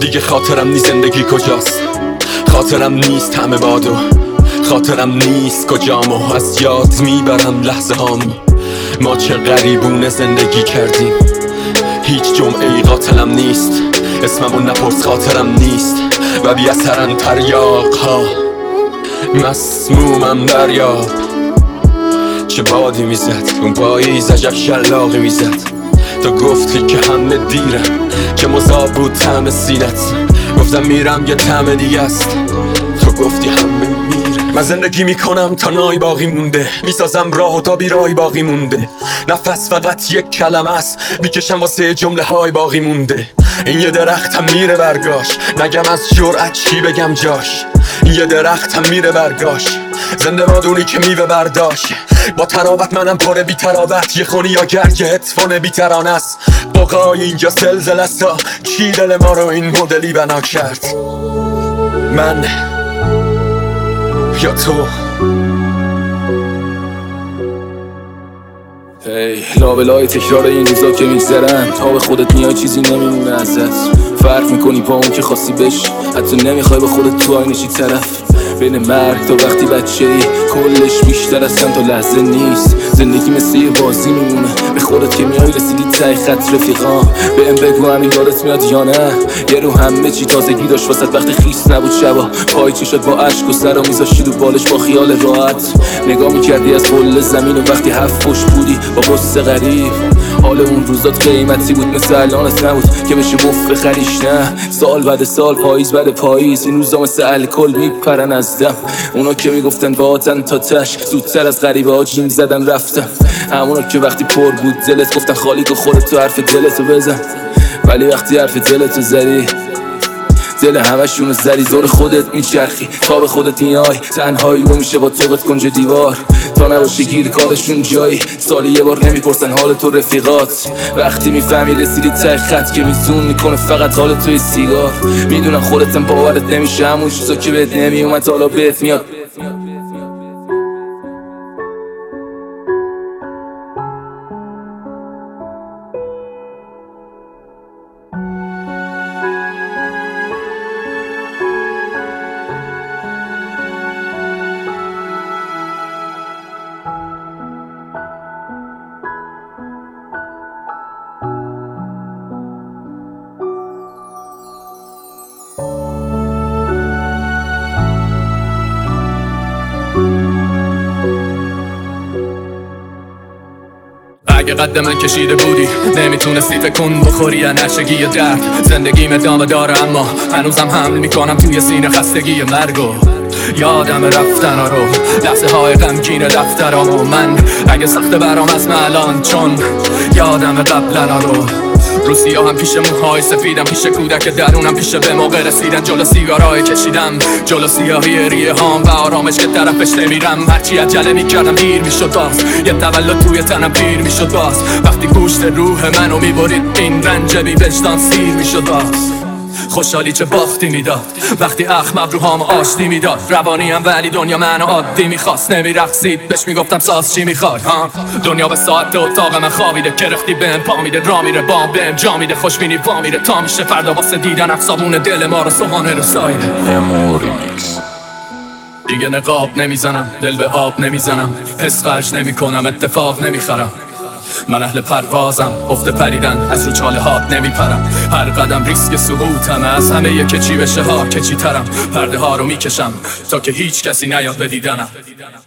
دیگه خاطرم نیست زندگی کجاست، خاطرم نیست همه بادو، خاطرم نیست کجام و از یاد میبرم لحظه هامو. ما چه غریبونه زندگی کردیم، هیچ جمعه ای قاتلم نیست، اسممو نپرس خاطرم نیست و بی اثرن تریاق ها. مسمومم دریاب چه بادی میزد، اون پاییز عجب شلاقی میزد. تو گفتی که همه دیرم، چه مذاب بود طعم سینت. گفتم میرم یه طعم دیگه است، تو گفتی همه میره. من زندگی میکنم تا نای باقی مونده، میسازم راه و تا بیرای باقی مونده. نفس فقط یک کلمه است، میکشم واسه جمله های باقی مونده. این یه درختم میره برگاش، نگم از جرأت چی بگم جاش. این یه درختم میره برگاش، زنده بادونی که میوه برداشت. با تراوت منم پر بی تراوت، یه خونی یا گرگ اتفان بی ترانه است. بقای اینجا زلزله است، چی دل ما رو این مدلی بنا کرد؟ من یا تو؟ لابلای تکرار این روزا که میگذرن، تا به خودت میای چیزی نمیمونه ازت. فرق میکنی با اون که خواستی بشی، حتی نمیخوای به خودت تو آینه چی طرف. بین مرگ تا وقتی بچه ای کلش بیشتر از چند تا لحظه نیست. زندگی مثل یه بازی میمونه، به خودت که میای رسیدی ته خط رفیقان. بهم بگو همین یادت میاد یا نه؟ یه رو همه چی تازگی داشت واسط وقتی خیس نبود شبا. پای چی شد با اشک و سر میذاشتی رو بالش با خیال راحت. نگاه میکردی از کل زمین و وقتی هفت پشت بودی با قصه غریب. حال اون روزات قیمتی بود مثل الانت نبود که بشه مفت بخریش. نه سال بعد سال، پاییز بعد پاییز، این روزا مثل الکل میپرن از دم. اونا که میگفتن باهاتن تا تش، زودتر از غریبه ها جیم زدن رفتم. همونا که وقتی پر بود دلت گفتن خالی که خودت تو حرف دلتو بزن، ولی وقتی حرف دلتو زدی دل همشونو زدی. زور خودت میچرخی تا به خودت میای، تنهایی رو میشه با توقت کنج دیوار. تا نباشه گیر کارشون جایی، سالی یه بار نمیپرسن حال تو رفیقات. وقتی میفهمی رسیدی ته خط که میزون میکنه فقط حال توی سیگار. میدونم خودتم باورت نمیشه، همون چیزا که بهت نمیومد حالا بهت میاد. اگه قد من کشیده بودی نمیتونستی فکر بخوری یا نشگی یا درد. زندگیم ادامه داره اما هنوزم حمل میکنم توی سینه خستگی مرگو. یادم رفتن رو لحظه های غمگین دفترام و من اگه سخته برام از الان، چون یادم قبلنا رو. رو سیاهم پیش موهای سفیدم، پیش کودک درونم، پیش به موقع رسیدن جلو سیگارای کشیدم، جلو سیاهی ریه هام و آرامش که طرفش نمیرم. هرچی عجله میکردم دیر میشد باز، یه تولد توی تنم پیر میشد باز. وقتی گوشت روح منو میبرید این رنج بی وجدان سیر میشد باز. خوشحالی چه باختی میداد وقتی اخم ابروهام آشتی میداد. روانیم ولی دنیا منو عادی میخواست، نمیرقصید بهش میگفتم ساز چی میخوای. دنیا به ساعت اتاق من خوابیده، کرختی بهم پا میده، را میره بام بهم جا میده، خوشبینی پا میره تا میشه فردا واسه دیدن افسابون دل ما رو صبحانه رو سایده. دیگه نقاب نمیزنم، دل به آب نمیزنم، حس خرج نمیکنم، اتفاق نمیخرم. من اهل پروازم، افت پریدن از رو چاله هات نمیپرم. هر قدم ریسک سقوطم، از همه یه که چی بشه ها که چی ترم. پرده ها رو میکشم تا که هیچ کسی نیاد به دیدنم.